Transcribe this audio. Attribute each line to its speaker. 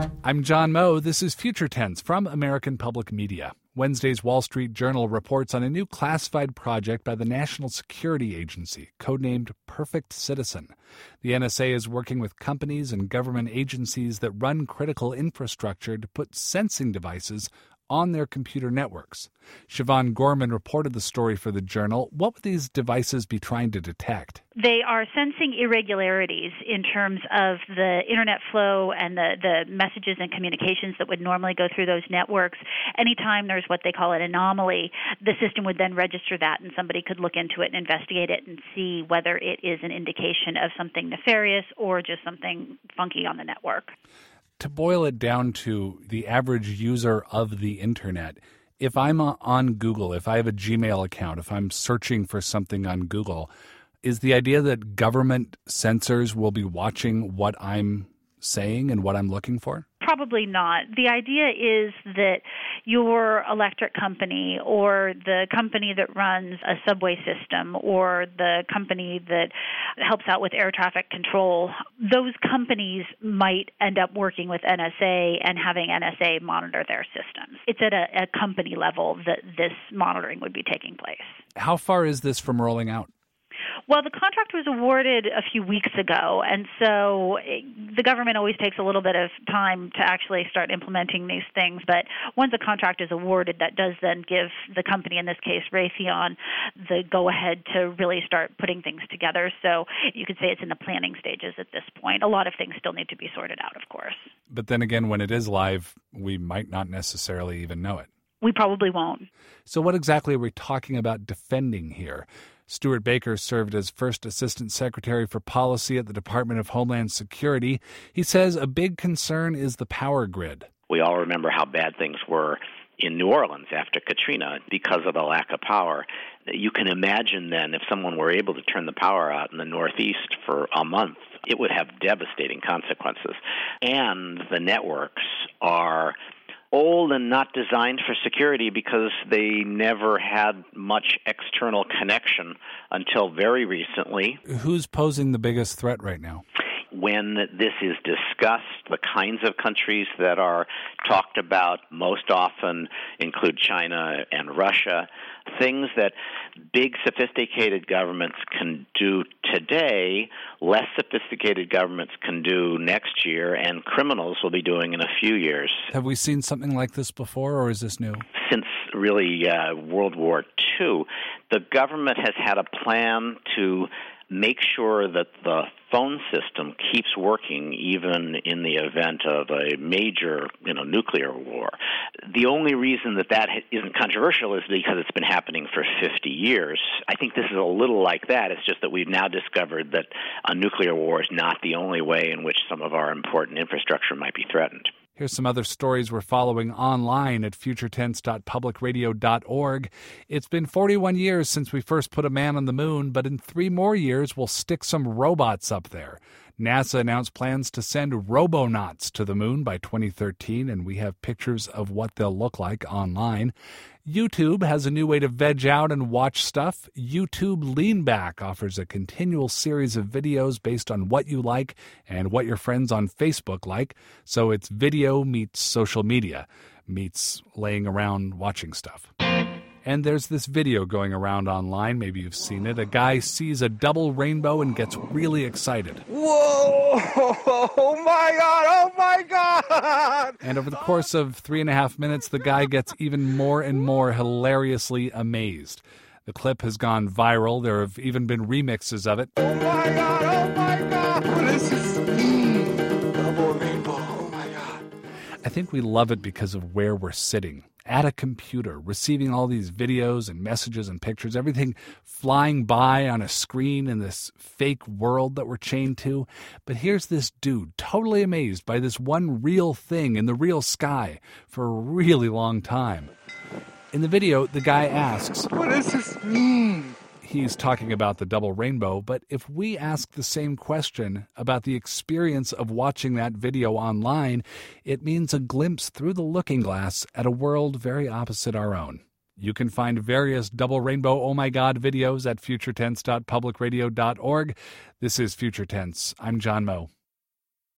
Speaker 1: I'm John Moe. This is Future Tense from American Public Media. Wednesday's Wall Street Journal reports on a new classified project by the National Security Agency, codenamed Perfect Citizen. The NSA is working with companies and government agencies that run critical infrastructure to put sensing devices on their computer networks. Siobhan Gorman reported the story for the Journal. What would these devices be trying to detect?
Speaker 2: They are sensing irregularities in terms of the internet flow and the messages and communications that would normally go through those networks. Anytime there's what they call an anomaly, the system would then register that, and somebody could look into it and investigate it and see whether it is an indication of something nefarious or just something funky on the network.
Speaker 1: To boil it down to the average user of the internet, if I'm on Google, if I have a Gmail account, if I'm searching for something on Google, is the idea that government censors will be watching what I'm saying and what I'm looking for?
Speaker 2: Probably not. The idea is that your electric company or the company that runs a subway system or the company that helps out with air traffic control, those companies might end up working with NSA and having NSA monitor their systems. It's at a company level that this monitoring would be taking place.
Speaker 1: How far is this from rolling out?
Speaker 2: Well, the contract was awarded a few weeks ago, and so the government always takes a little bit of time to actually start implementing these things. But once a contract is awarded, that does then give the company, in this case Raytheon, the go-ahead to really start putting things together. So you could say it's in the planning stages at this point. A lot of things still need to be sorted out, of course.
Speaker 1: But then again, when it is live, we might not necessarily even know it.
Speaker 2: We probably won't.
Speaker 1: So what exactly are we talking about defending here? Stuart Baker served as First Assistant Secretary for Policy at the Department of Homeland Security. He says a big concern is the power grid.
Speaker 3: We all remember how bad things were in New Orleans after Katrina because of the lack of power. You can imagine then if someone were able to turn the power out in the Northeast for a month, it would have devastating consequences. And the networks are old and not designed for security because they never had much external connection until very recently.
Speaker 1: Who's posing the biggest threat right now?
Speaker 3: When this is discussed, the kinds of countries that are talked about most often include China and Russia. Things that big, sophisticated governments can do today, less sophisticated governments can do next year, and criminals will be doing in a few years.
Speaker 1: Have we seen something like this before, or is this new?
Speaker 3: Since really World War II, the government has had a plan to make sure that the phone system keeps working even in the event of a major, nuclear war. The only reason that isn't controversial is because it's been happening for 50 years. I think this is a little like that. It's just that we've now discovered that a nuclear war is not the only way in which some of our important infrastructure might be threatened.
Speaker 1: Here's some other stories we're following online at futuretense.publicradio.org. It's been 41 years since we first put a man on the moon, but in 3 more years, we'll stick some robots up there. NASA announced plans to send robonauts to the moon by 2013, and we have pictures of what they'll look like online. YouTube has a new way to veg out and watch stuff. YouTube Lean Back offers a continual series of videos based on what you like and what your friends on Facebook like. So it's video meets social media, meets laying around watching stuff. And there's this video going around online, maybe you've seen it. A guy sees a double rainbow and gets really excited.
Speaker 4: Whoa! Oh my God! Oh my God!
Speaker 1: And over the course of 3.5 minutes, the guy gets even more and more hilariously amazed. The clip has gone viral. There have even been remixes of it.
Speaker 4: Oh my God! Oh my God! What is this? Double rainbow! Oh my God!
Speaker 1: I think we love it because of where we're sitting. At a computer, receiving all these videos and messages and pictures, everything flying by on a screen in this fake world that we're chained to. But here's this dude totally amazed by this one real thing in the real sky for a really long time. In the video, the guy asks,
Speaker 4: "What does this mean?"
Speaker 1: He's talking about the double rainbow, but if we ask the same question about the experience of watching that video online, it means a glimpse through the looking glass at a world very opposite our own. You can find various double rainbow oh my God videos at futuretense.publicradio.org. This is Future Tense. I'm John Moe.